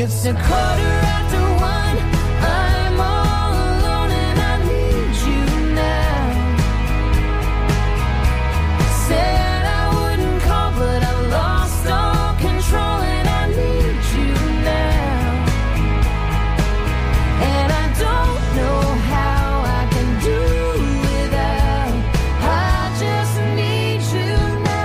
It's a quarter after one. I'm all alone and I need you now. Said I wouldn't call, but I've lost all control and I need you now. And I don't know how I can do without. I just need you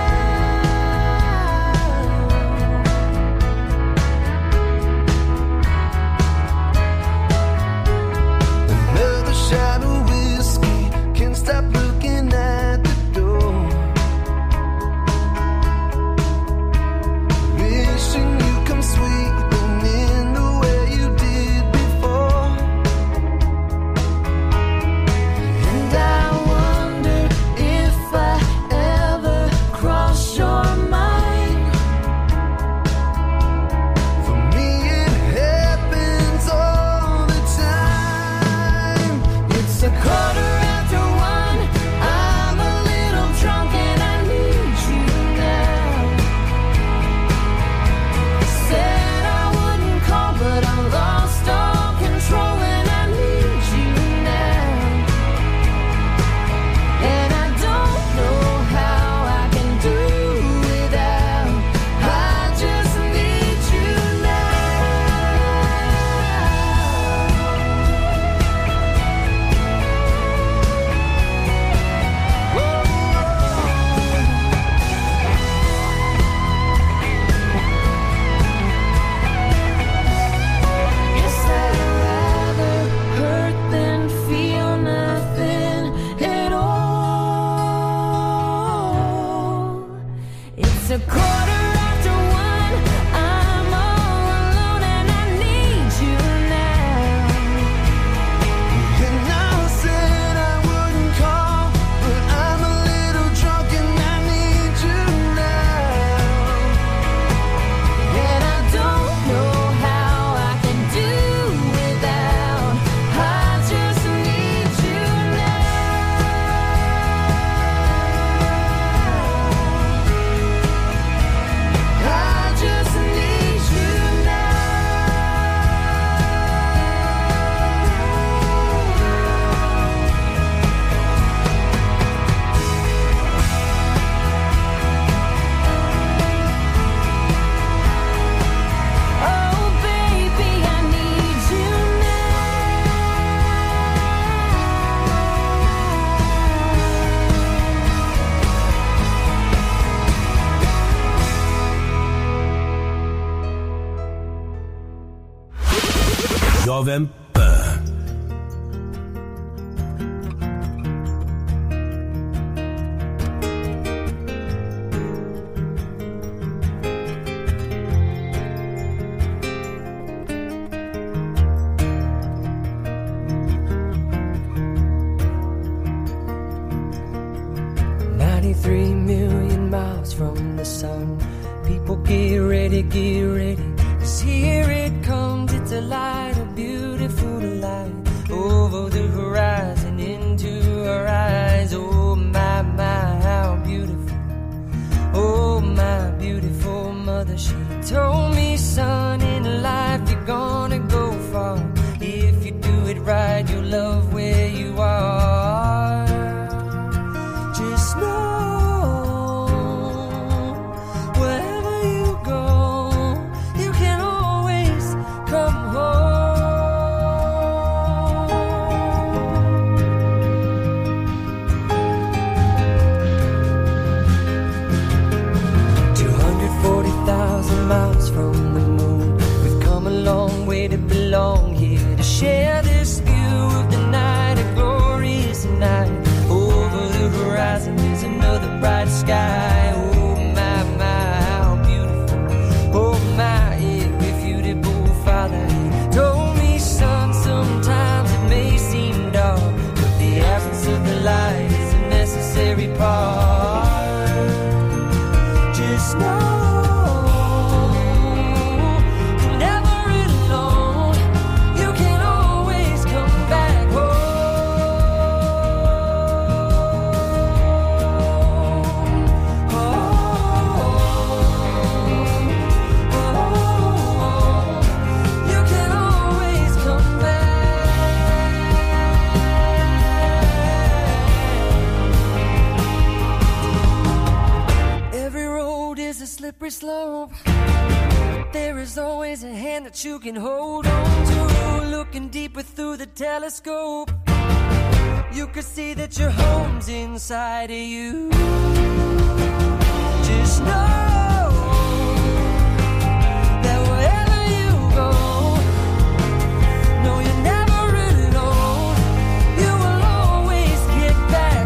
Another shot of whiskey, can't stop looking at the door. Wishing you come sweeping in the way you did before. and I wonder if I ever cross your mind. For me it happens all the time. It's a quarter after one. I'm a little drunk and I need you now. Said I wouldn't call, but I lost all control and I need you now. And I don't know how I can do without. I just need you Guess I'd rather hurt than feel nothing at all. It's a quarter after one. I'm all alone and I need you now. And I said I wouldn't call, but I'm a little drunk and I need you now. And I don't know how I can do without. I just need you now. I just need you now. Oh baby, I need you Jovem Pan. $93 million miles from the sun. People get ready, get ready. 'Cause here it comes, it's a light, a beautiful light. Over the horizon, into our eyes. Oh my, how beautiful. Oh my beautiful mother, she told me, son, in life you're gonna go far. If you do it right, you'll love where you are. Just know, wherever you go, you can always come home. 240,000 miles from the moon. We've come a long way to belong here, to share this view of the night, a glorious night. Over the horizon is another bright sky. Oh my, how beautiful. Oh my, irrefutable Father, he told me, son, sometimes it may seem dark, but the absence of the light is a necessary part. Just know, you're never alone. You can always come back home. slippery slope. There is always a hand that you can hold on to. Looking deeper through the telescope, you can see that your home's inside of you. Just know that wherever you go, no, you're never alone. You will always get back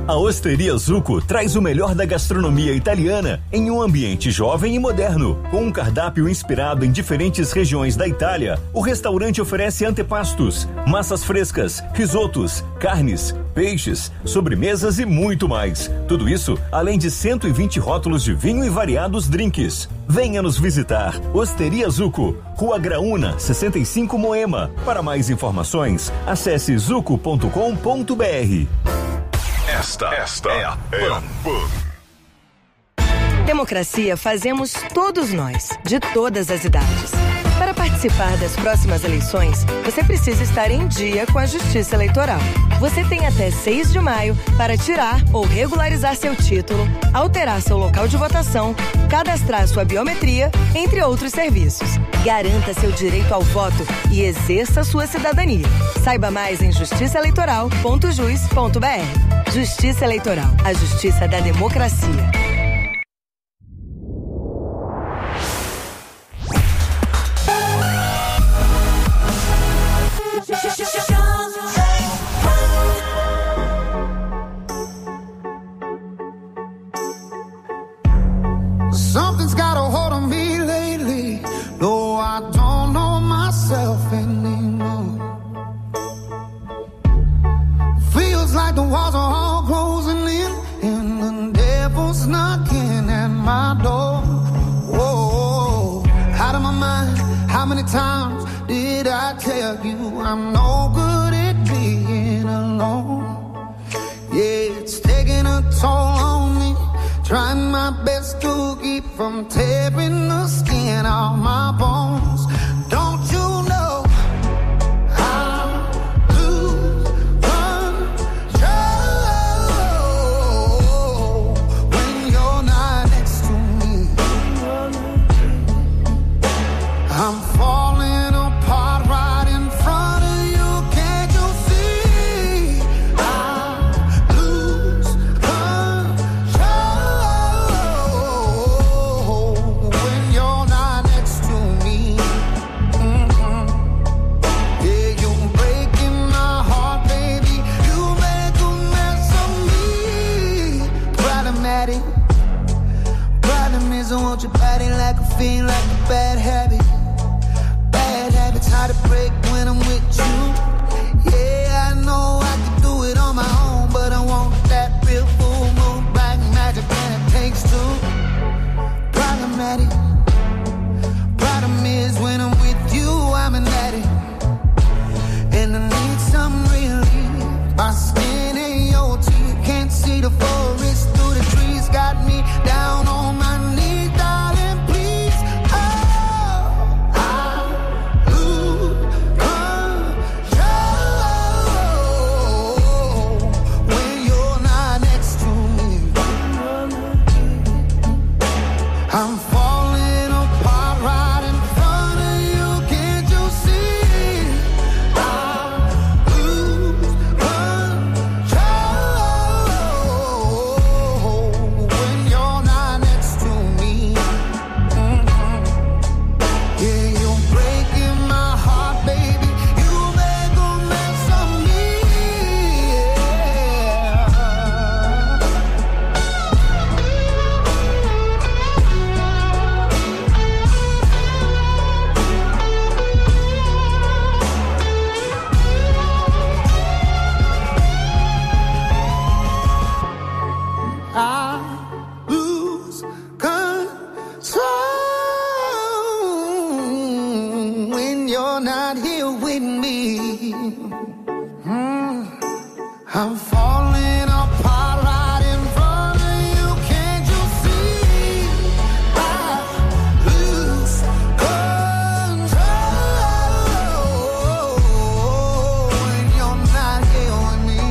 A Osteria Zucco traz o melhor da gastronomia italiana em um ambiente jovem e moderno. Com um cardápio inspirado em diferentes regiões da Itália, o restaurante oferece antepastos, massas frescas, risotos, carnes, peixes, sobremesas e muito mais. Tudo isso além de 120 rótulos de vinho e variados drinks. Venha nos visitar. Osteria Zucco, Rua Graúna, 65 Moema. Para mais informações, acesse zucco.com.br. Esta é a Pan. Democracia fazemos todos nós, de todas as idades. Para participar das próximas eleições, você precisa estar em dia com a Justiça Eleitoral. Você tem até 6 de maio para tirar ou regularizar seu título, alterar seu local de votação, cadastrar sua biometria, entre outros serviços. Garanta seu direito ao voto e exerça sua cidadania. Saiba mais em justiçaeleitoral.jus.br. Justiça Eleitoral, a justiça da democracia. Something's got a hold on me lately. No, I don't know myself anymore. Feels like the walls are all closing in, and the devil's knocking at my door. Whoa, out of my mind. How many times did I tell you I'm no good at being alone? Yeah, it's taking a toll on me. Trying my best to keep from tearing the skin off my bones. Don't you know I lose control when you're not next to me? I'm falling apart right in front of you. Can't you see? I lose control when you're not next to me. Yeah, you're breaking my heart, baby. You make a mess of me. Problematic. Problem is I want your body like a fiend, like a bad habit. Bad habits hard to break when I'm with you. Yeah, I know I can do it on my own, but I want that real full moon black magic and it takes two. Problematic. Problem is when I'm with you, I'm an addict, and I need some relief. My skin and your teeth can't see the forest through the trees. Got me down on my knees, darling, please. Oh, I lose control when you're not next to me. I'm falling apart right in front of you. Can't you see? I lose control when you're not next to me. Yeah, you're breaking my heart, baby. You make a mess of me. I lose control when you're not here with me. I'm falling apart right in front of you. Can't you see? I lose control when you're not here with me.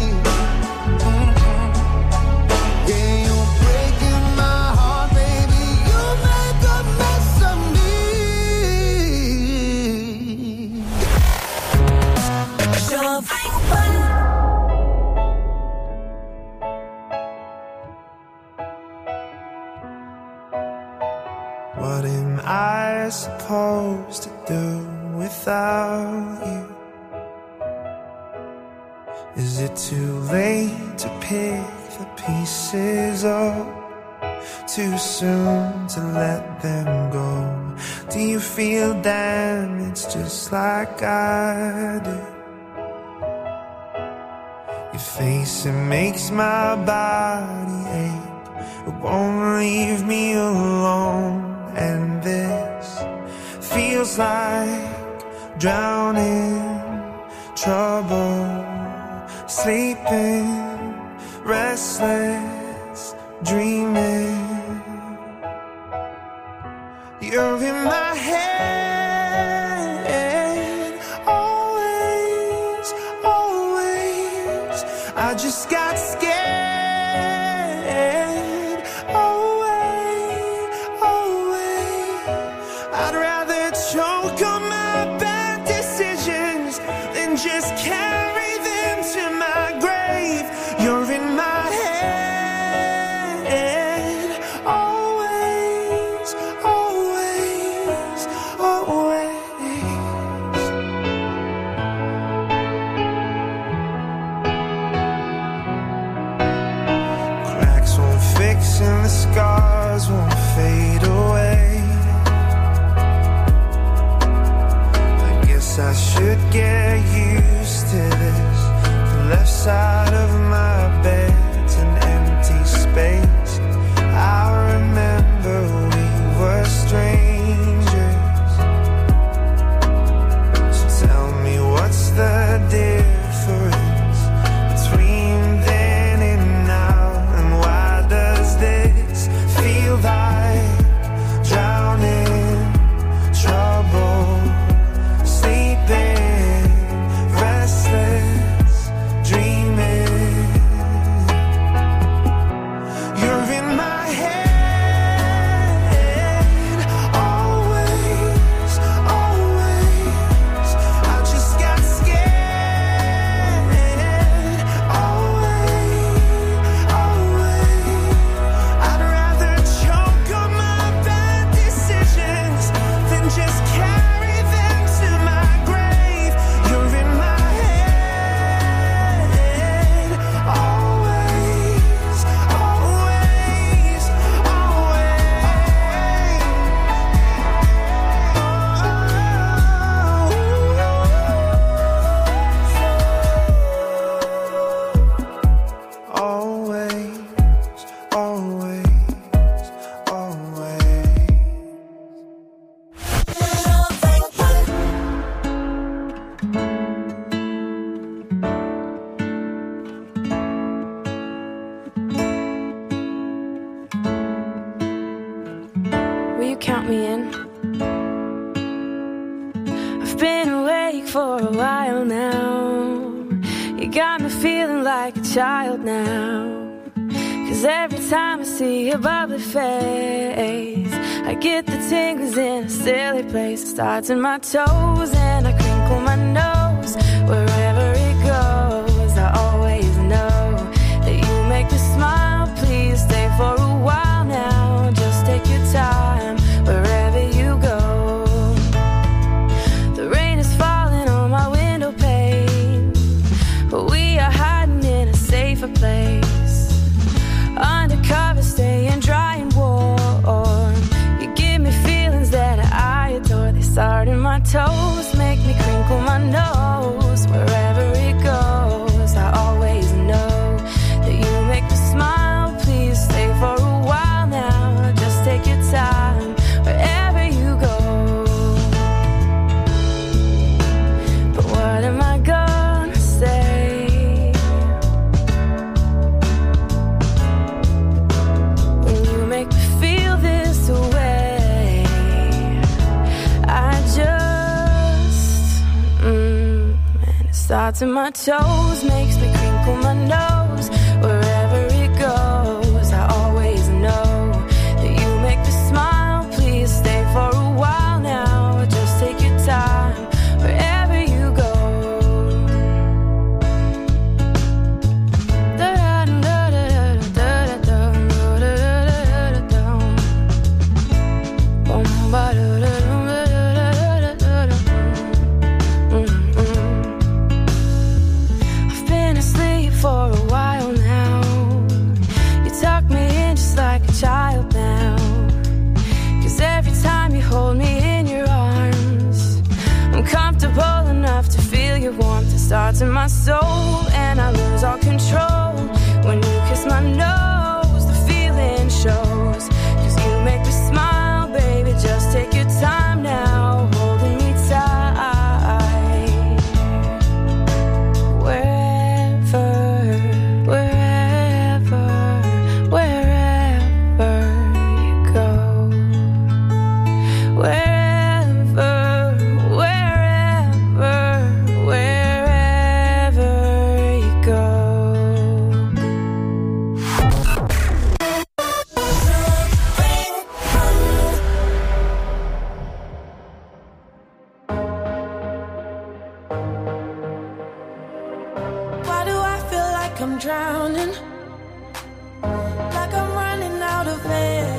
Yeah, you're breaking my heart, baby. You make a mess of me. What am I supposed to do without you? Is it too late to pick the pieces up? Too soon to let them go? Do you feel damaged just like I do? Your face, it makes my body ache. It won't leave me alone. And this feels like drowning, trouble, sleeping, restless, dreaming. You're in my head, always, always. I just got scared, away, away. I'd rather choke on my bad decisions than just carry them to my grave. You're in my head, always, always, always. Cracks won't fix and the scars won't fade away. I guess I should get used to this. The left side of my bed's an empty space. I remember we were strangers. So tell me, what's the difference between then and now? And why does this feel like drowning, trouble, sleeping, restless, dreaming? You're in my head, always, always. I just got scared, away, away. I'd rather choke on my bad decisions than just carry them to my grave. You're in my head, always, always, always, always, always. Will you count me in? I've been awake for a while now. You got me feeling like a child now. 'Cause every time I see your bubbly face, I get the tingles in a silly place. It starts in my toes and I crinkle my nose. Wherever it goes, I always know that you make me smile. Please stay for a while now. Just take your time wherever you go. The rain is falling on my window pane, but we are hiding in a safer place. Undercover, staying dry and warm. You give me feelings that I adore. They start in my toes, make me crinkle my nose. Wherever it goes, I always know that you make me smile. Please stay for a while now. Just take your time wherever you go. But what am I gonna say? When you make me feel this way, I just, and it starts in my toes, makes me crinkle my nose. Wherever it goes, I always know that you make me smile. Please stay for a while now. Just take your time wherever you go. I've been a starts in my soul, and I lose all control. When you kiss my nose, the feeling shows. 'Cause you make me smile, baby, just take your time now, holding me tight. Wherever, wherever, wherever you go. Wherever, wherever, wherever you go. Why do I feel like I'm drowning? Like I'm running out of air.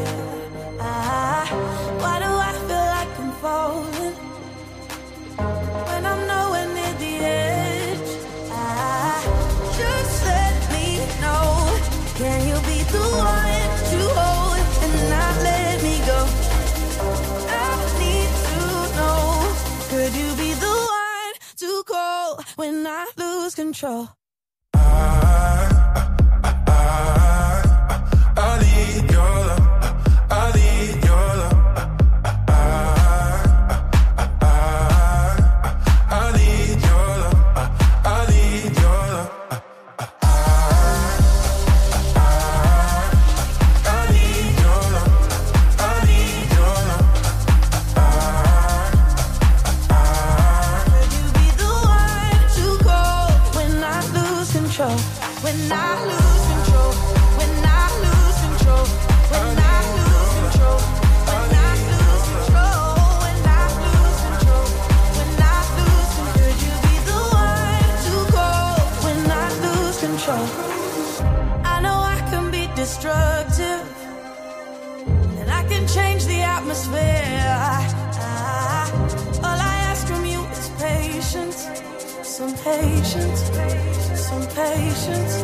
Why do I feel like I'm falling when I'm nowhere near the edge? Just let me know. Can you be the one to hold and not let me go? I need to know. Could you be the one to call when I lose control? I need your love. I need your love. I need your love. I need your love. I need your love. I need your love. Could you be the one to call when I lose control? When I lose control. When I lose control. When I lose control. When I lose control. When I lose control. When I lose control. Could you be the one to call when I lose control? I know I can be destructive, and I can change the atmosphere. All I ask from you is patience, some patience, some patience.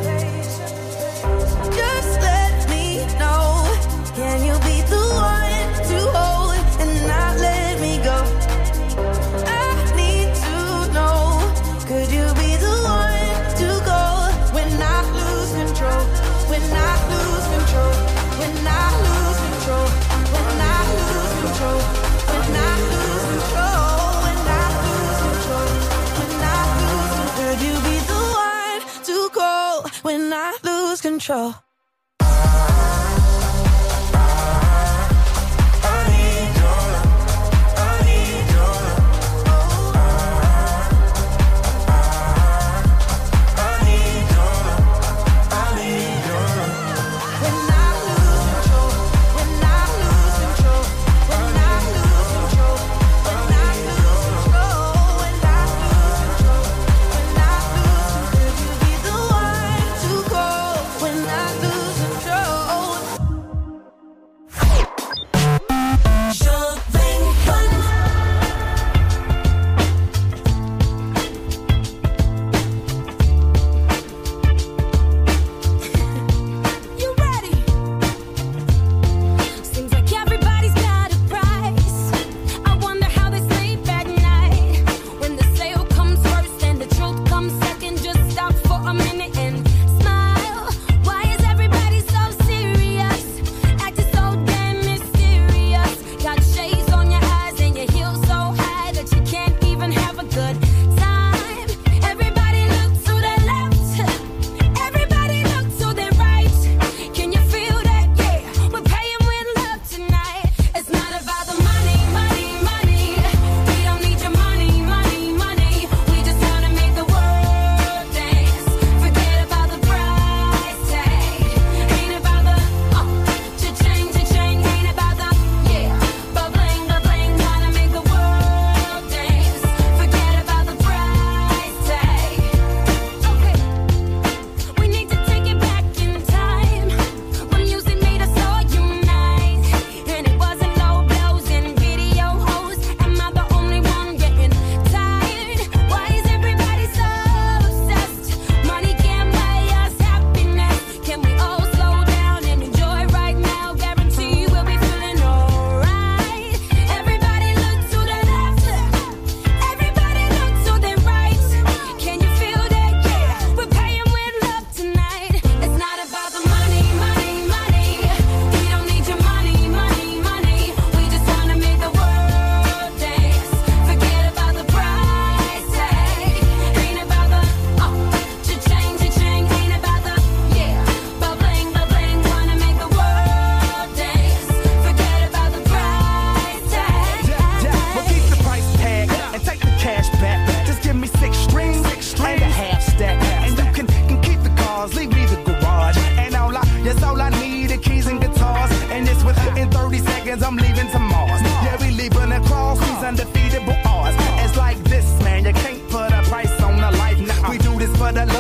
Just let me know. Can you be the one to hold and not let me go? I need to know. Could you be the one to go when I lose control? When I lose control. When I lose control. When I lose control. When I lose control. When I lose control. When I lose control. Could you be the one to call when I lose control? I need your love. I need your love. I need your love. I need your love. When I lose control. When I lose control. When I lose control. When I lose control. When I lose control. When I lose control. Could you be the one to call when I lose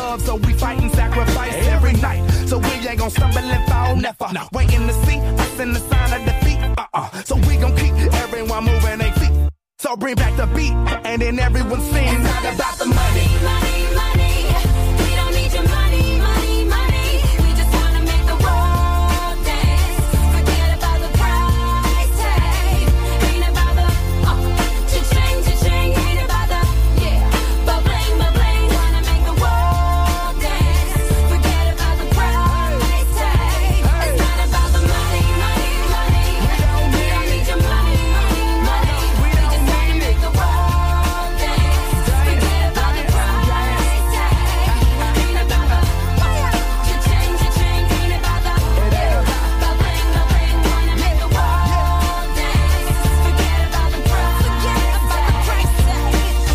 love, so we fight and sacrifice every night. So we ain't gon' stumble and fall, never. No. Waiting to see us in the sign of defeat. So we gon' keep everyone moving their feet. So bring back the beat, and then everyone sings. It's not about the money. Money, money. We don't need your money, money, money. We just wanna make the world dance. Forget about the price tag. Ain't about the cha-ching, cha-ching. Ain't about the ba-bling, ba-bling. Wanna make the world dance. Forget about the price tag. It's not about the money, money, money. We don't need your money, money, money. We just wanna make the world dance. Forget about the price tag. Ain't about the cha-ching, cha-ching. Ain't about the ba-bling, ba-bling. Wanna make the world dance. Forget about the price tag.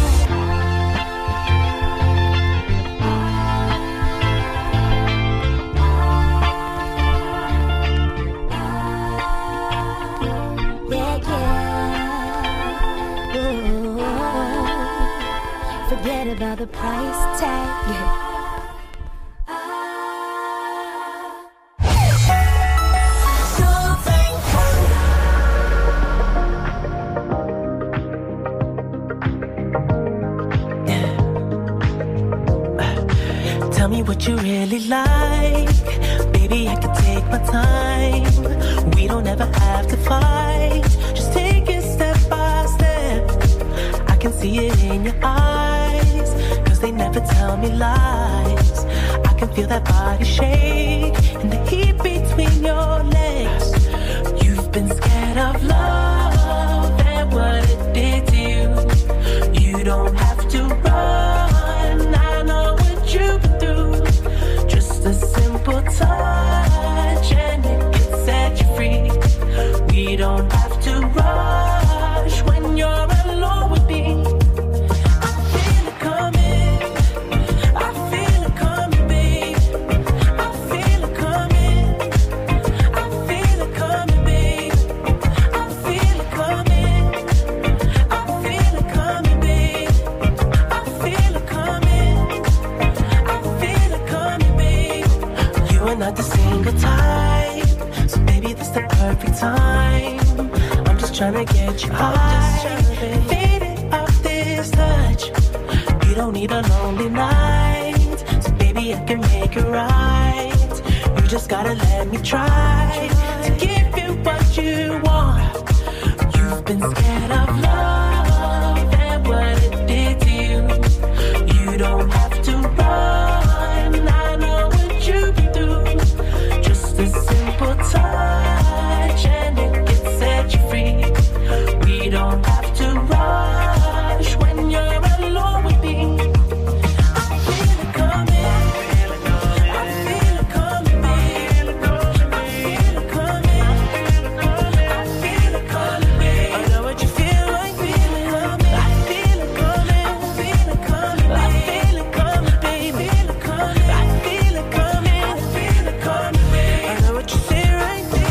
Forget about the price tag. Tell me what you really like. Baby, I can take my time. We don't ever have to fight. Just take it step by step. I can see it in your eyes, 'cause they never tell me lies. I can feel that body shake and the heat between your legs. You've been scared of love and what it did to you. You don't have to run. I know what you've been through. Just a simple touch and it can set you free. We don't have to rush when you're alone with me. I feel it coming. I feel it coming, babe. I feel it coming. I feel it coming, babe. I feel it coming. I feel it coming, babe. I feel it coming. I feel it coming, babe. You are not the single type, so maybe this the perfect time. I'm just trying to get you high, faded off this touch. You don't need a lonely night, so baby I can make it right. You just gotta let me try to give you what you want. You've been scared of love and what it did to you. You don't have to run. I know what you've been through. Just a simple touch and it can set you free. We don't have to rush when you're alone with me. I feel it coming. I feel it coming, babe. I feel it coming. I feel it coming, babe. I know what you feel like, feeling coming. I feel it coming. I feel it coming, babe. I feel it coming, babe. I feel it coming. I feel it coming. I feel it coming, babe. I know what you say right there.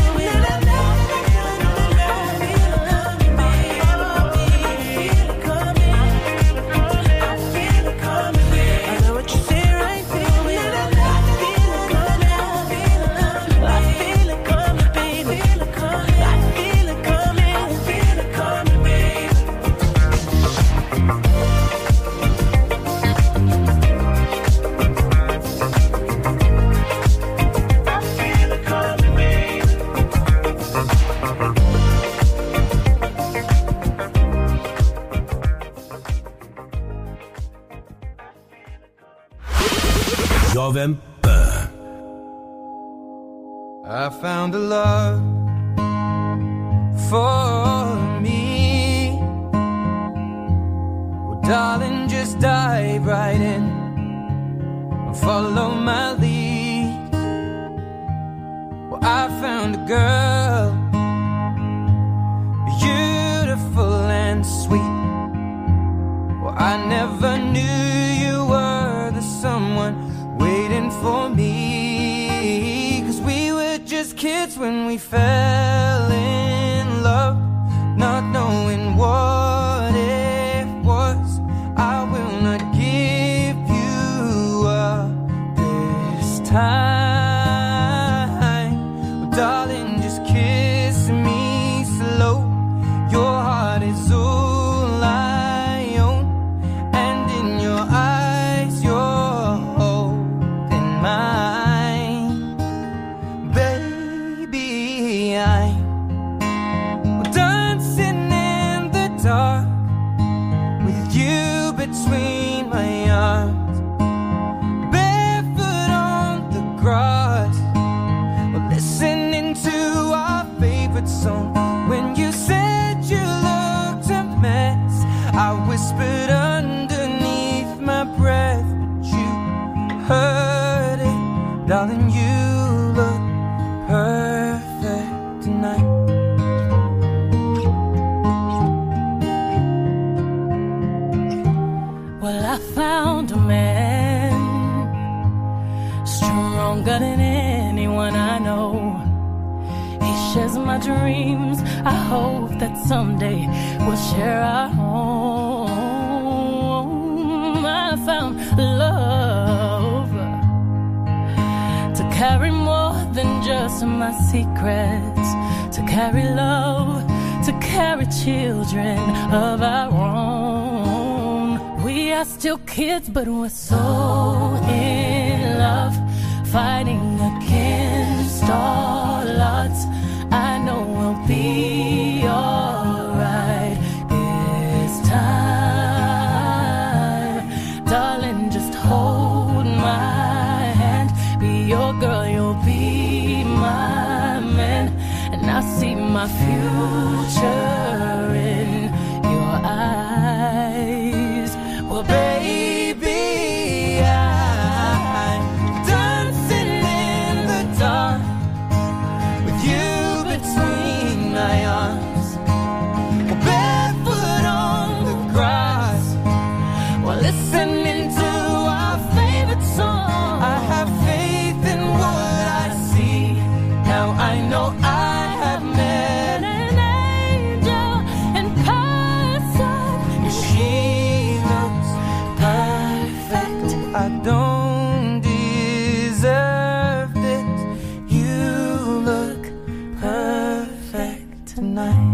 Jovem Pan. I found a love for me. Well, darling, just dive right in and follow my lead. Well, I found a girl, beautiful and sweet. Well, I never knew you were the someone waiting for me, 'cause we were just kids when we fell in love, not knowing what it was. I will not give you up. time. Well, darling, just kiss me slow. Your heart is all I own, and in your eyes you're holding mine. Baby, I'm dancing in the dark with you between my arms, barefoot on the grass. We're listening to our favorite song. When you said you looked a mess, I whispered underneath my breath, but you heard it. Darling, you look perfect tonight. Well, I found a man stronger than anyone I know. He shares my dreams. I hope that someday we'll share our home. I found love to carry more than just my secrets, to carry love, to carry children of our own. We are still kids, but we're so in love, fighting against all odds. I know we'll be alright this time. Darling, just hold my hand. Be your girl, you'll be my man. And I see my future in your eyes. Well, baby, I'm dancing in the dark with you between my arms. We're barefoot on the grass while listening to our favorite song. I have faith in what I see. Now I know I have met an angel in person, and she looks perfect. I don't deserve this. You look perfect tonight.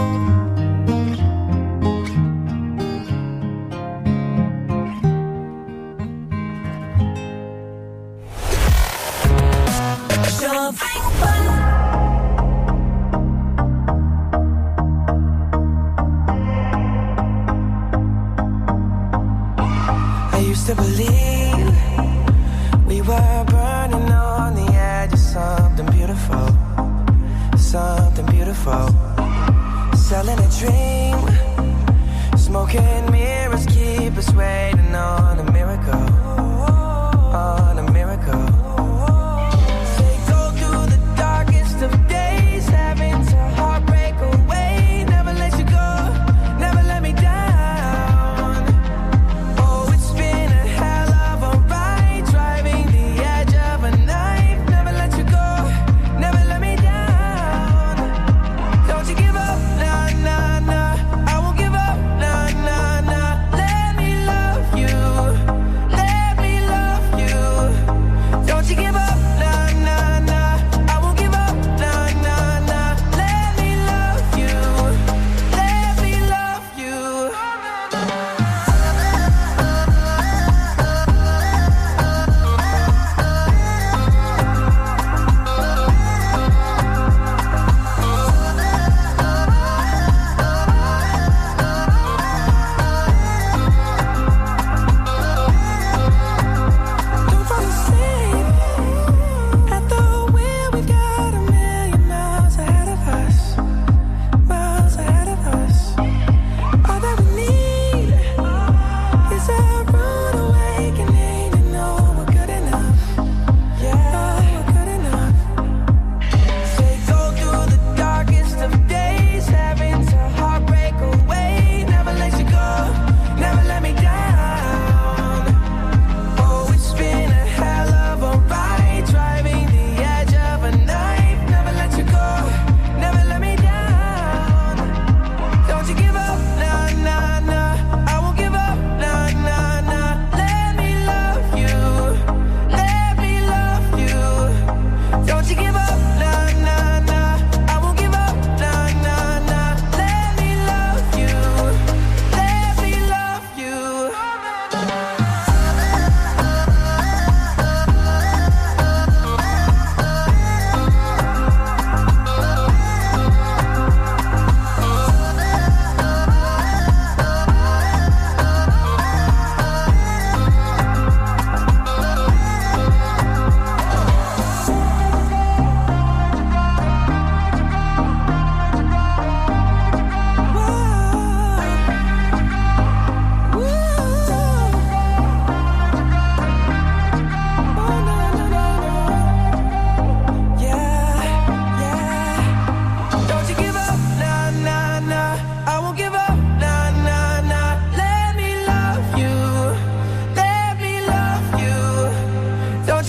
I used to believe we were burning on the edge of something beautiful, something beautiful. Selling a dream, smoking mirrors keep us waiting on a miracle, on a miracle. Say go through the darkest of days, having to heartbreak away. Never let you go, never let me down. Oh, it's been a hell of a ride, driving the edge of a knife. Never let you go, never let me down. Don't you give up, nah, nah, nah. I won't give up, nah, nah, nah. Let me love you, let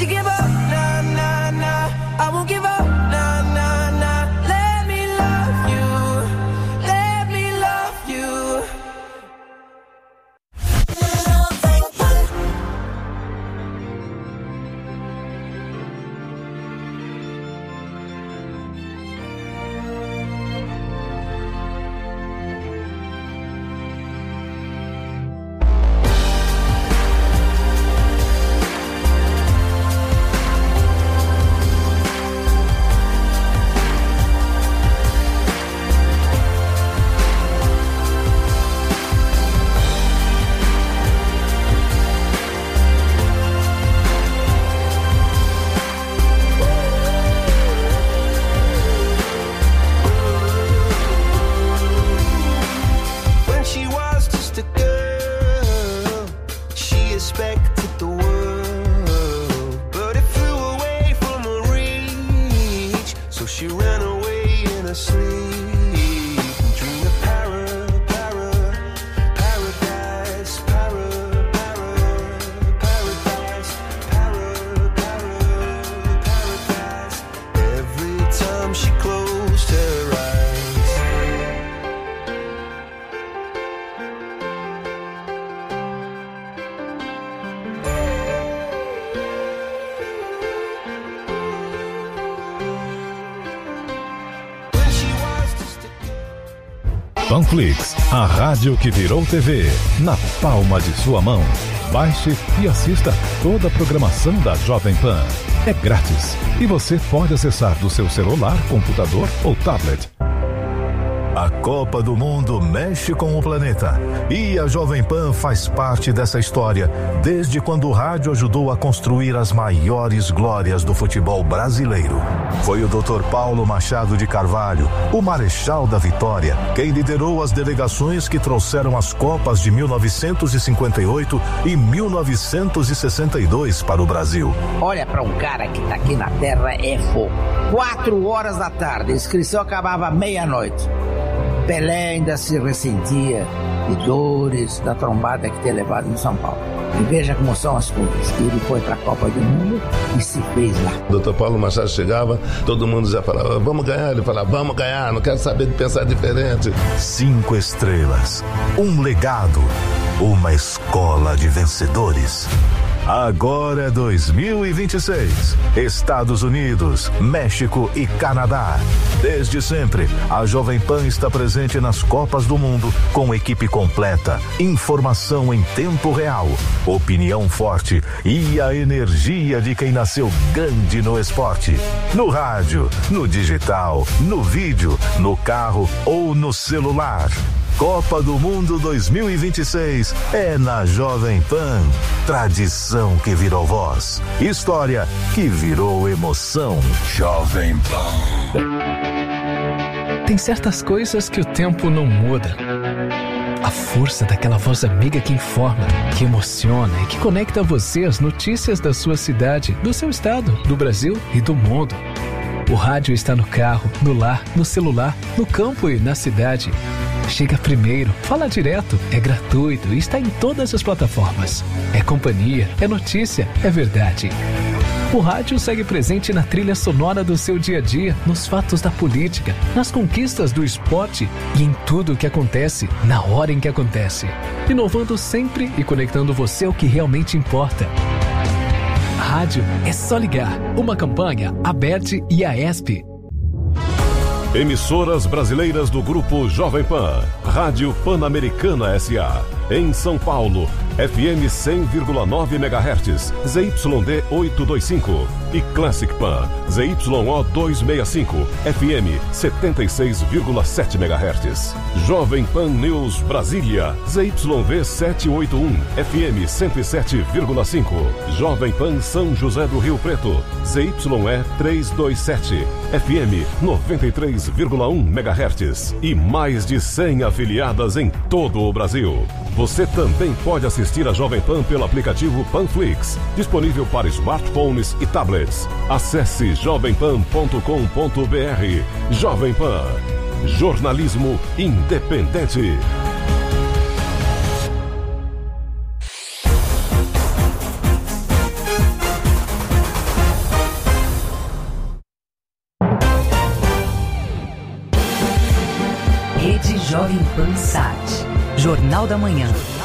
you give up, nah, nah, nah. I won't give up, nah, nah, nah. Let me love you, let me love you. Panflix, a rádio que virou TV, na palma de sua mão. Baixe e assista toda a programação da Jovem Pan. É grátis e você pode acessar do seu celular, computador ou tablet. A Copa do Mundo mexe com o planeta e a Jovem Pan faz parte dessa história desde quando o rádio ajudou a construir as maiores glórias do futebol brasileiro. Foi o Dr. Paulo Machado de Carvalho, o Marechal da Vitória, quem liderou as delegações que trouxeram as Copas de 1958 e 1962 para o Brasil. Olha, para um cara que tá aqui na Terra é fogo. 4 horas da tarde, a inscrição acabava meia-noite. Pelé ainda se ressentia de dores da trombada que tinha levado em São Paulo. E veja como são as coisas. Ele foi para a Copa do Mundo e se fez lá. O Dr. Paulo Machado chegava, todo mundo já falava, vamos ganhar. Ele falava, vamos ganhar, não quero saber de pensar diferente. 5 estrelas, um legado, uma escola de vencedores. Agora é 2026. Estados Unidos, México e Canadá. Desde sempre, a Jovem Pan está presente nas Copas do Mundo com equipe completa, informação em tempo real, opinião forte e a energia de quem nasceu grande no esporte. No rádio, no digital, no vídeo, no carro ou no celular. Copa do Mundo 2026 é na Jovem Pan. Tradição que virou voz. História que virou emoção. Jovem Pan. Tem certas coisas que o tempo não muda. A força daquela voz amiga que informa, que emociona e que conecta você às notícias da sua cidade, do seu estado, do Brasil e do mundo. O rádio está no carro, no lar, no celular, no campo e na cidade. Chega primeiro, fala direto, é gratuito e está em todas as plataformas. É companhia, é notícia, é verdade. O rádio segue presente na trilha sonora do seu dia a dia, nos fatos da política, nas conquistas do esporte e em tudo o que acontece, na hora em que acontece. Inovando sempre e conectando você ao que realmente importa. Rádio é só ligar. Uma campanha, ABERT e AESP. Emissoras brasileiras do Grupo Jovem Pan. Rádio Pan-Americana S.A. Em São Paulo, FM 100,9 MHz, ZYD 825. E Classic Pan, ZYO 265, FM 76,7 MHz. Jovem Pan News Brasília, ZYV 781, FM 107,5. Jovem Pan São José do Rio Preto, ZYE 327, FM 93,1 MHz. E mais de 100 afiliadas em todo o Brasil. Você também pode assistir a Jovem Pan pelo aplicativo Panflix, disponível para smartphones e tablets. Acesse jovempan.com.br. Jovem Pan, jornalismo independente. Jovem Pan Sat. Jornal da Manhã.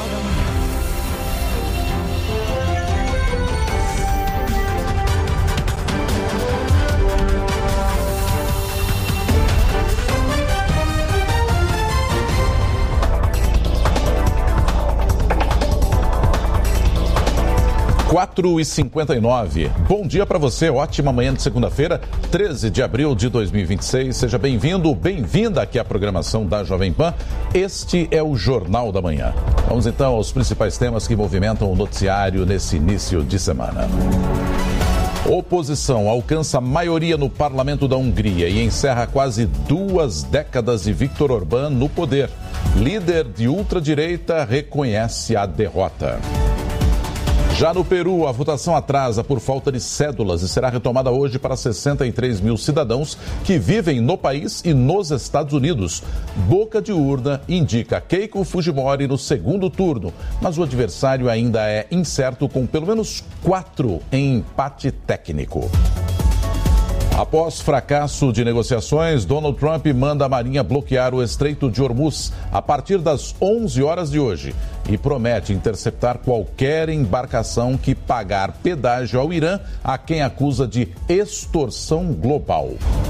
4h59. Bom dia para você, ótima manhã de segunda-feira, 13 de abril de 2026. Seja bem-vindo, bem-vinda aqui à programação da Jovem Pan. Este é o Jornal da Manhã. Vamos então aos principais temas que movimentam o noticiário nesse início de semana. Oposição alcança maioria no parlamento da Hungria e encerra quase 2 décadas de Viktor Orbán no poder. Líder de ultradireita reconhece a derrota. Já no Peru, a votação atrasa por falta de cédulas e será retomada hoje para 63 mil cidadãos que vivem no país e nos Estados Unidos. Boca de urna indica Keiko Fujimori no segundo turno, mas o adversário ainda é incerto, com pelo menos 4 em empate técnico. Após fracasso de negociações, Donald Trump manda a Marinha bloquear o Estreito de Hormuz a partir das 11 horas de hoje e promete interceptar qualquer embarcação que pagar pedágio ao Irã, a quem acusa de extorsão global.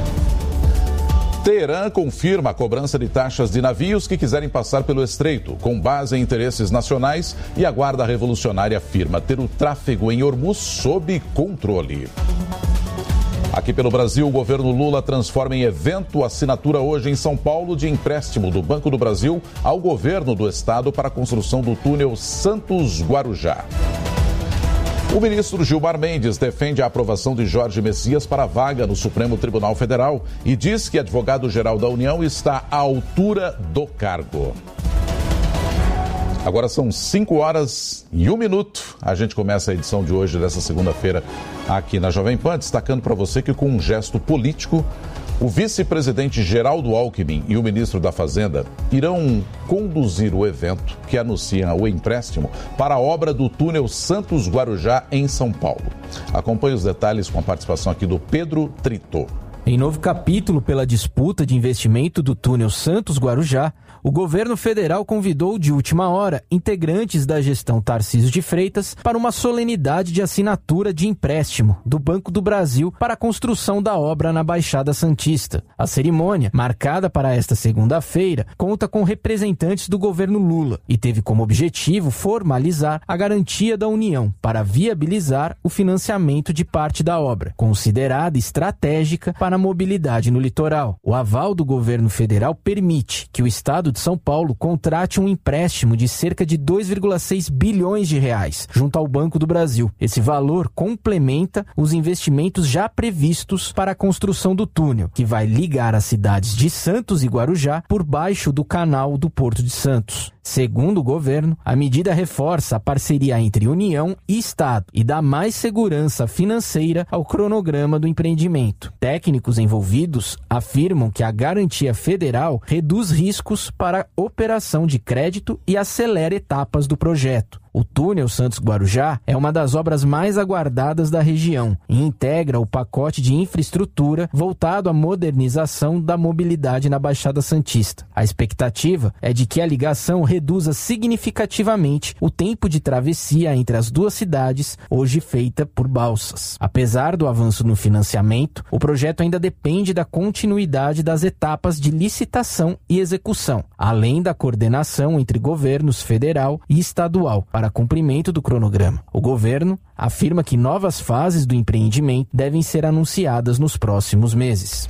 Teherã confirma a cobrança de taxas de navios que quiserem passar pelo estreito, com base em interesses nacionais, e a Guarda Revolucionária afirma ter o tráfego em Hormuz sob controle. Aqui pelo Brasil, o governo Lula transforma em evento a assinatura hoje em São Paulo de empréstimo do Banco do Brasil ao governo do estado para a construção do túnel Santos-Guarujá. O ministro Gilmar Mendes defende a aprovação de Jorge Messias para a vaga no Supremo Tribunal Federal e diz que advogado-geral da União está à altura do cargo. Agora são 5h01. A gente começa a edição de hoje, dessa segunda-feira, aqui na Jovem Pan, destacando para você que, com um gesto político, o vice-presidente Geraldo Alckmin e o ministro da Fazenda irão conduzir o evento que anuncia o empréstimo para a obra do túnel Santos-Guarujá, em São Paulo. Acompanhe os detalhes com a participação aqui do Pedro Trito. Em novo capítulo pela disputa de investimento do túnel Santos-Guarujá, o governo federal convidou de última hora integrantes da gestão Tarcísio de Freitas para uma solenidade de assinatura de empréstimo do Banco do Brasil para a construção da obra na Baixada Santista. A cerimônia, marcada para esta segunda-feira, conta com representantes do governo Lula e teve como objetivo formalizar a garantia da União para viabilizar o financiamento de parte da obra, considerada estratégica para a mobilidade no litoral. O aval do governo federal permite que o estado de São Paulo contrate um empréstimo de cerca de 2,6 bilhões de reais junto ao Banco do Brasil. Esse valor complementa os investimentos já previstos para a construção do túnel, que vai ligar as cidades de Santos e Guarujá por baixo do canal do Porto de Santos. Segundo o governo, a medida reforça a parceria entre União e Estado e dá mais segurança financeira ao cronograma do empreendimento. Técnicos envolvidos afirmam que a garantia federal reduz riscos para a operação de crédito e acelera etapas do projeto. O túnel Santos-Guarujá é uma das obras mais aguardadas da região e integra o pacote de infraestrutura voltado à modernização da mobilidade na Baixada Santista. A expectativa é de que a ligação reduza significativamente o tempo de travessia entre as duas cidades, hoje feita por balsas. Apesar do avanço no financiamento, o projeto ainda depende da continuidade das etapas de licitação e execução, além da coordenação entre governos federal e estadual para cumprimento do cronograma. O governo afirma que novas fases do empreendimento devem ser anunciadas nos próximos meses.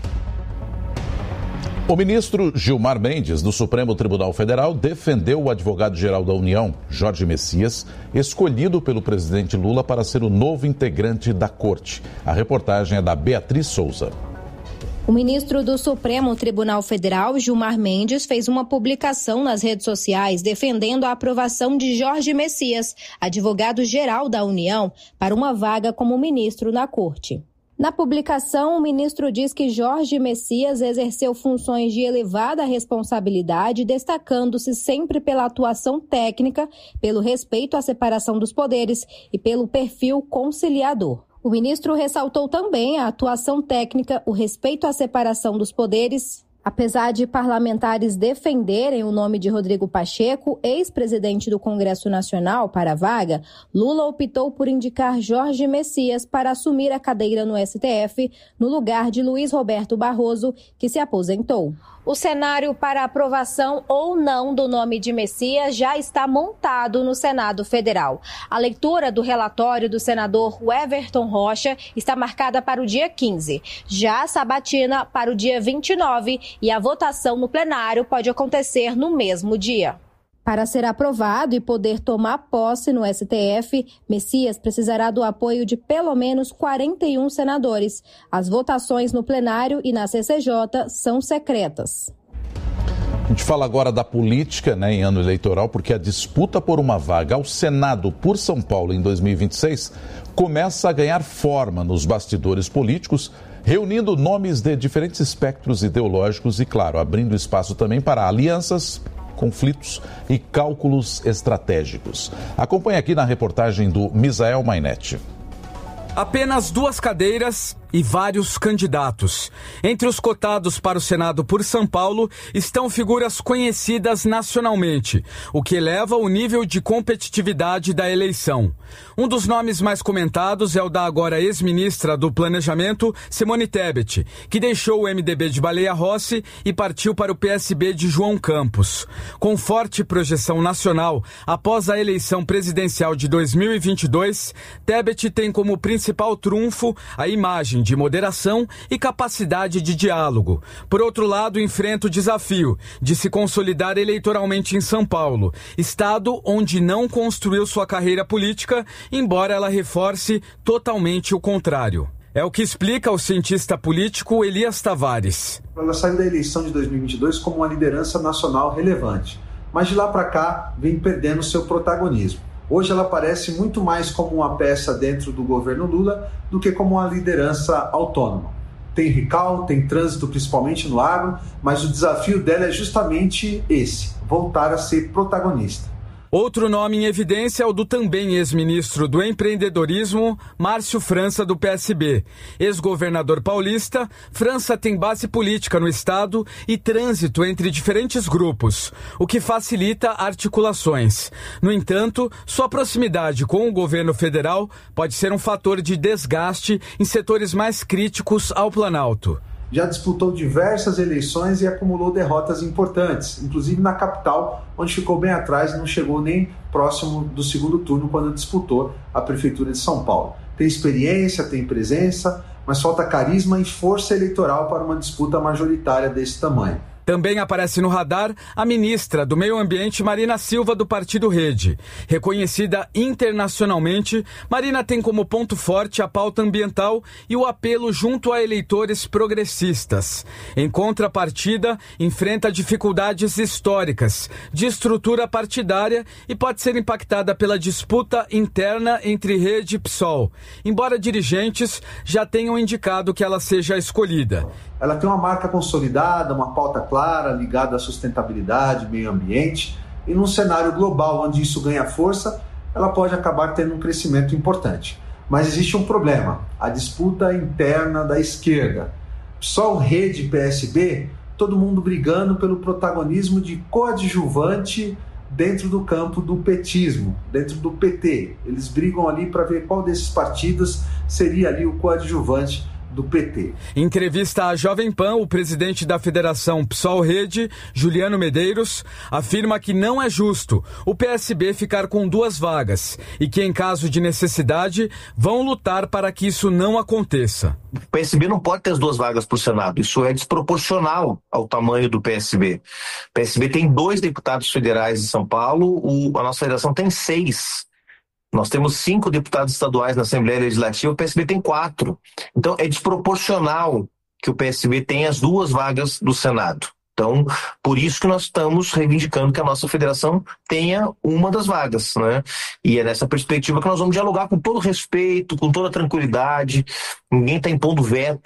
O ministro Gilmar Mendes, do Supremo Tribunal Federal, defendeu o advogado-geral da União, Jorge Messias, escolhido pelo presidente Lula para ser o novo integrante da corte. A reportagem é da Beatriz Souza. O ministro do Supremo Tribunal Federal, Gilmar Mendes, fez uma publicação nas redes sociais defendendo a aprovação de Jorge Messias, advogado-geral da União, para uma vaga como ministro na corte. Na publicação, o ministro diz que Jorge Messias exerceu funções de elevada responsabilidade, destacando-se sempre pela atuação técnica, pelo respeito à separação dos poderes e pelo perfil conciliador. O ministro ressaltou também a atuação técnica, o respeito à separação dos poderes, Apesar de parlamentares defenderem o nome de Rodrigo Pacheco, ex-presidente do Congresso Nacional, para a vaga, Lula optou por indicar Jorge Messias para assumir a cadeira no STF, no lugar de Luiz Roberto Barroso, que se aposentou. O cenário para aprovação ou não do nome de Messias já está montado no Senado Federal. A leitura do relatório do senador Everton Rocha está marcada para o dia 15, já a sabatina para o dia 29 e a votação no plenário pode acontecer no mesmo dia. Para ser aprovado e poder tomar posse no STF, Messias precisará do apoio de pelo menos 41 senadores. As votações no plenário e na CCJ são secretas. A gente fala agora da política, em ano eleitoral, porque a disputa por uma vaga ao Senado por São Paulo em 2026 começa a ganhar forma nos bastidores políticos, reunindo nomes de diferentes espectros ideológicos e, claro, abrindo espaço também para alianças, conflitos e cálculos estratégicos. Acompanhe aqui na reportagem do Misael Mainetti. Apenas 2 cadeiras e vários candidatos. Entre os cotados para o Senado por São Paulo estão figuras conhecidas nacionalmente, o que eleva o nível de competitividade da eleição. Um dos nomes mais comentados é o da agora ex-ministra do Planejamento, Simone Tebet, que deixou o MDB de Baleia Rossi e partiu para o PSB de João Campos. Com forte projeção nacional, após a eleição presidencial de 2022, Tebet tem como principal trunfo a imagem de moderação e capacidade de diálogo. Por outro lado, enfrenta o desafio de se consolidar eleitoralmente em São Paulo, estado onde não construiu sua carreira política, embora ela reforce totalmente o contrário. É o que explica o cientista político Elias Tavares. Ela saiu da eleição de 2022 como uma liderança nacional relevante, mas de lá para cá vem perdendo seu protagonismo. Hoje ela parece muito mais como uma peça dentro do governo Lula do que como uma liderança autônoma. Tem recall, tem trânsito principalmente no agro, mas o desafio dela é justamente esse, voltar a ser protagonista. Outro nome em evidência é o do também ex-ministro do empreendedorismo, Márcio França, do PSB. Ex-governador paulista, França tem base política no estado e trânsito entre diferentes grupos, o que facilita articulações. No entanto, sua proximidade com o governo federal pode ser um fator de desgaste em setores mais críticos ao Planalto. Já disputou diversas eleições e acumulou derrotas importantes, inclusive na capital, onde ficou bem atrás e não chegou nem próximo do segundo turno quando disputou a Prefeitura de São Paulo. Tem experiência, tem presença, mas falta carisma e força eleitoral para uma disputa majoritária desse tamanho. Também aparece no radar a ministra do Meio Ambiente, Marina Silva, do Partido Rede. Reconhecida internacionalmente, Marina tem como ponto forte a pauta ambiental e o apelo junto a eleitores progressistas. Em contrapartida, enfrenta dificuldades históricas, de estrutura partidária e pode ser impactada pela disputa interna entre Rede e PSOL, embora dirigentes já tenham indicado que ela seja escolhida. Ela tem uma marca consolidada, uma pauta clara, ligada à sustentabilidade, meio ambiente, e num cenário global onde isso ganha força, ela pode acabar tendo um crescimento importante. Mas existe um problema, a disputa interna da esquerda. Só o Rede e PSB, todo mundo brigando pelo protagonismo de coadjuvante dentro do campo do petismo, dentro do PT. Eles brigam ali para ver qual desses partidos seria ali o coadjuvante do PT. Em entrevista à Jovem Pan, o presidente da Federação PSOL-Rede, Juliano Medeiros, afirma que não é justo o PSB ficar com 2 vagas e que, em caso de necessidade, vão lutar para que isso não aconteça. O PSB não pode ter as 2 vagas para o Senado. Isso é desproporcional ao tamanho do PSB. O PSB tem 2 deputados federais em São Paulo, a nossa federação tem 6. Nós temos 5 deputados estaduais na Assembleia Legislativa, o PSB tem 4. Então, é desproporcional que o PSB tenha as 2 vagas do Senado. Então, por isso que nós estamos reivindicando que a nossa federação tenha uma das vagas, né? E é nessa perspectiva que nós vamos dialogar com todo respeito, com toda tranquilidade. Ninguém está impondo veto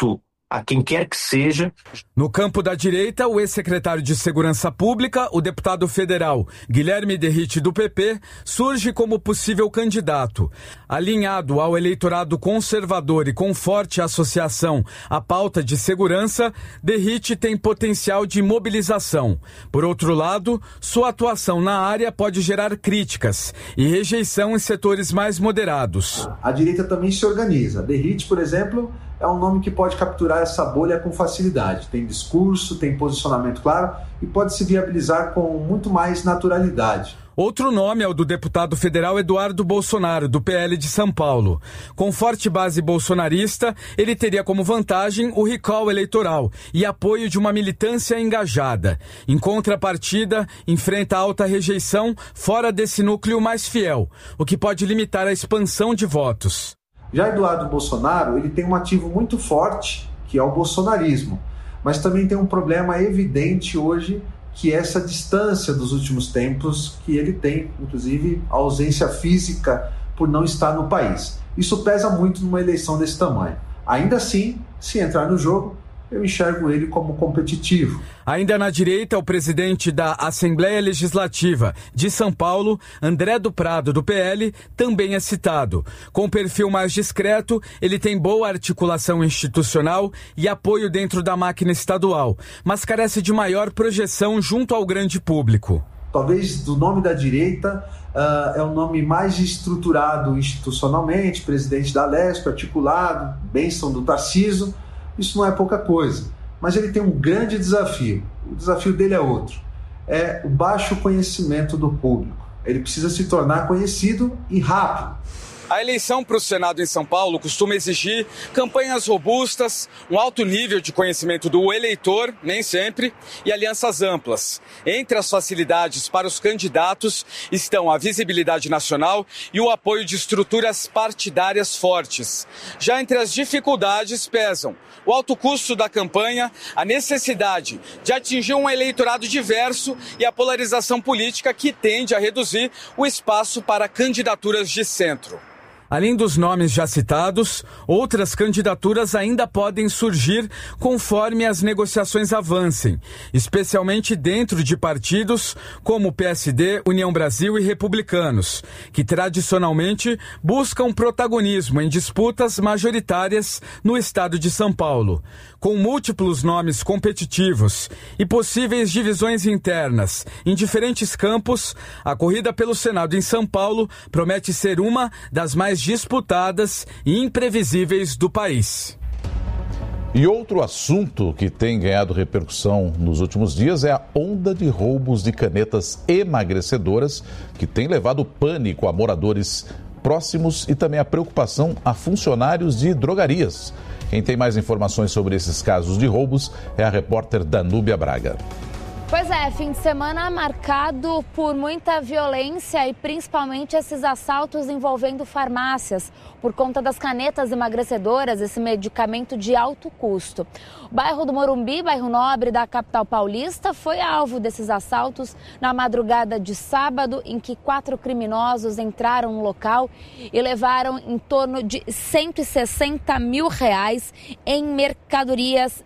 a quem quer que seja. No campo da direita, o ex-secretário de Segurança Pública, o deputado federal Guilherme Derrite, do PP, surge como possível candidato. Alinhado ao eleitorado conservador e com forte associação à pauta de segurança, Derrite tem potencial de mobilização. Por outro lado, sua atuação na área pode gerar críticas e rejeição em setores mais moderados. A direita também se organiza. Derrite, por exemplo, é um nome que pode capturar essa bolha com facilidade. Tem discurso, tem posicionamento claro e pode se viabilizar com muito mais naturalidade. Outro nome é o do deputado federal Eduardo Bolsonaro, do PL de São Paulo. Com forte base bolsonarista, ele teria como vantagem o recall eleitoral e apoio de uma militância engajada. Em contrapartida, enfrenta alta rejeição fora desse núcleo mais fiel, o que pode limitar a expansão de votos. Já Eduardo Bolsonaro, ele tem um ativo muito forte, que é o bolsonarismo, mas também tem um problema evidente hoje, que é essa distância dos últimos tempos que ele tem, inclusive a ausência física por não estar no país. Isso pesa muito numa eleição desse tamanho. Ainda assim, se entrar no jogo, eu enxergo ele como competitivo. Ainda na direita, o presidente da Assembleia Legislativa de São Paulo, André do Prado, do PL, também é citado. Com perfil mais discreto, ele tem boa articulação institucional e apoio dentro da máquina estadual, mas carece de maior projeção junto ao grande público. Talvez do nome da direita é o nome mais estruturado institucionalmente, presidente da Lesp, articulado, bênção do Tarcísio. Isso não é pouca coisa, mas ele tem um grande desafio. O desafio dele é outro, é o baixo conhecimento do público. Ele precisa se tornar conhecido e rápido. A eleição para o Senado em São Paulo costuma exigir campanhas robustas, um alto nível de conhecimento do eleitor, nem sempre, e alianças amplas. Entre as facilidades para os candidatos estão a visibilidade nacional e o apoio de estruturas partidárias fortes. Já entre as dificuldades pesam o alto custo da campanha, a necessidade de atingir um eleitorado diverso e a polarização política que tende a reduzir o espaço para candidaturas de centro. Além dos nomes já citados, outras candidaturas ainda podem surgir conforme as negociações avancem, especialmente dentro de partidos como PSD, União Brasil e Republicanos, que tradicionalmente buscam protagonismo em disputas majoritárias no estado de São Paulo. Com múltiplos nomes competitivos e possíveis divisões internas em diferentes campos, a corrida pelo Senado em São Paulo promete ser uma das mais disputadas e imprevisíveis do país. E outro assunto que tem ganhado repercussão nos últimos dias é a onda de roubos de canetas emagrecedoras, que tem levado pânico a moradores próximos e também a preocupação a funcionários de drogarias. Quem tem mais informações sobre esses casos de roubos é a repórter Danúbia Braga. Pois é, fim de semana marcado por muita violência e principalmente esses assaltos envolvendo farmácias, por conta das canetas emagrecedoras, esse medicamento de alto custo. O bairro do Morumbi, bairro nobre da capital paulista, foi alvo desses assaltos na madrugada de sábado, em que 4 criminosos entraram no local e levaram em torno de R$160 mil em mercadorias,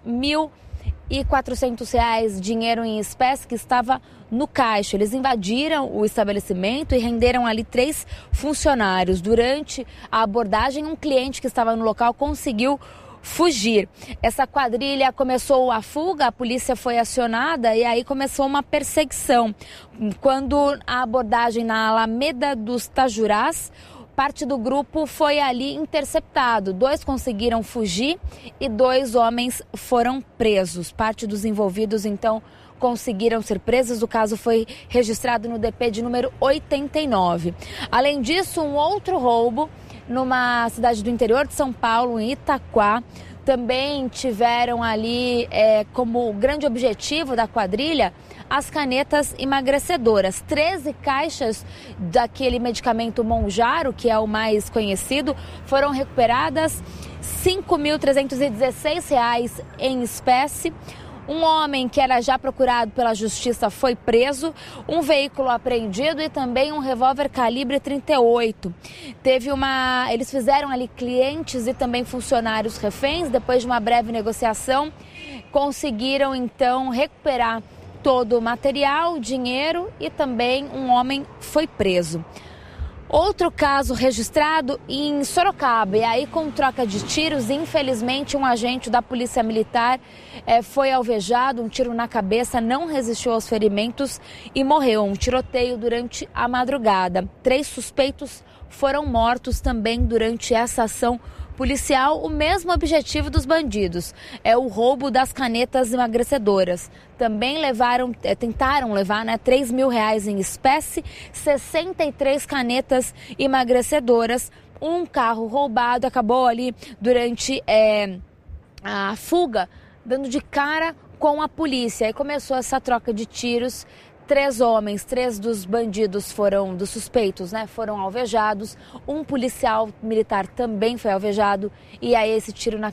R$1.400 dinheiro em espécie que estava no caixa. Eles invadiram o estabelecimento e renderam ali 3 funcionários. Durante a abordagem, um cliente que estava no local conseguiu fugir. Essa quadrilha começou a fuga, a polícia foi acionada e aí começou uma perseguição. Quando a abordagem na Alameda dos Tajurás, parte do grupo foi ali interceptado. 2 conseguiram fugir e 2 homens foram presos. Parte dos envolvidos, então, conseguiram ser presos. O caso foi registrado no DP de número 89. Além disso, um outro roubo numa cidade do interior de São Paulo, em Itaquá. Também tiveram ali como grande objetivo da quadrilha as canetas emagrecedoras. 13 caixas daquele medicamento Monjaro, que é o mais conhecido, foram recuperadas, R$5.316 em espécie. Um homem que era já procurado pela justiça foi preso, um veículo apreendido e também um revólver calibre 38. Eles fizeram ali clientes e também funcionários reféns. Depois de uma breve negociação, conseguiram então recuperar todo o material, dinheiro e também um homem foi preso. Outro caso registrado em Sorocaba, e aí com troca de tiros, infelizmente um agente da Polícia Militar foi alvejado, um tiro na cabeça, não resistiu aos ferimentos e morreu. Um tiroteio durante a madrugada. 3 suspeitos foram mortos também durante essa ação policial. O mesmo objetivo dos bandidos é o roubo das canetas emagrecedoras. Também tentaram levar R$3 mil em espécie, 63 canetas emagrecedoras, um carro roubado. Acabou ali durante a fuga dando de cara com a polícia. Aí começou essa troca de tiros. 3 dos bandidos dos suspeitos, foram alvejados. Um policial militar também foi alvejado. E aí esse tiro na